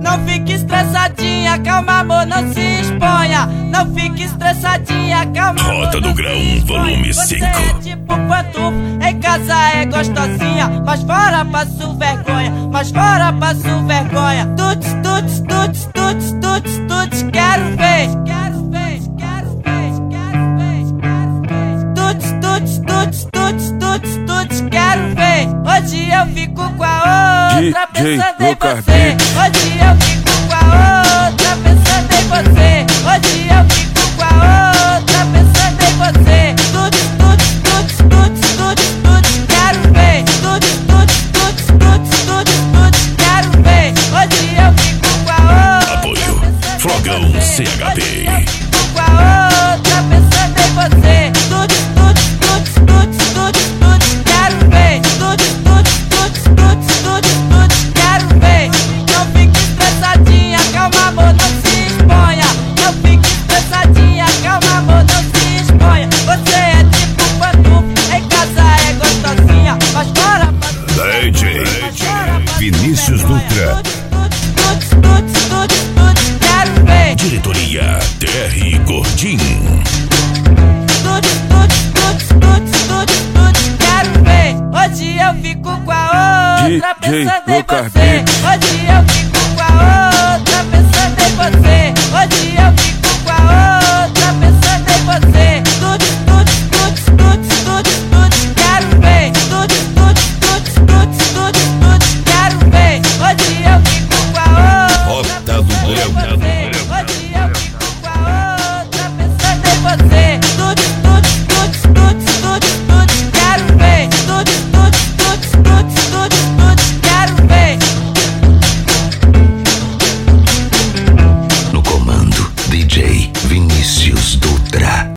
Não fique estressadinha, calma amor, não se exponha. Não fique estressadinha, calma amor, Rota do Grão, volume 5. Você é tipo pantufo, em casa é gostosinha, mas fora passo vergonha, mas fora passo vergonha. Tuts, tuts, tuts, tuts, tuts, tuts, quero ver, quero ver, quero ver, quero ver, quero ver. Tuts, tuts, tuts, tuts, tuts, tuts, quero ver. Hoje eu fico com a outra pensando em você. Hoje eu fico com a outra pensando em você. Hoje eu fico com a outra pensando em você. Tuts, tuts, tuts, tuts, tuts, tuts, quero ver. Tuts, tuts, tuts, tuts, tuts, tuts, quero ver. Hoje eu fico com a outra. Apoio Flogão CHP. Hoje eu fico com a outra pensando em você. Tuts, tuts, tuts, tuts, tuts, tuts, quero ver. Tuts, tuts, tuts, tuts, tuts, tuts, quero ver. Não fique estressadinha, calma amor, não se exponha. Não fique estressadinha, calma amor, não se exponha. Você é tipo pantufo, em casa é gostosinha, mas fora DJ Vinícius Dutra. tuts, tuts, tuts, tuts, quero ver. Diretoria TR Gordinho. Tuts, tuts, tuts, tuts, tuts, tuts, quero ver. Hoje eu fico com a outra pensando em você. Hoje eu fico com a outra pensando em você. Hoje eu fico com a outra pensando em você. Tuts, tuts, tuts, tuts, tuts, tuts, quero ver. Tuts, tuts, tuts, tuts, tuts, tuts, quero ver. Hoje eu fico com a outra Rota do Grão. Hoje eu fico com a outra pensando em você. Tuts, tuts, tuts, tuts, tuts, tuts, quero ver. Tuts, tuts, tuts, tuts, tuts, tuts, quero ver. No comando, DJ Vinícius Dutra.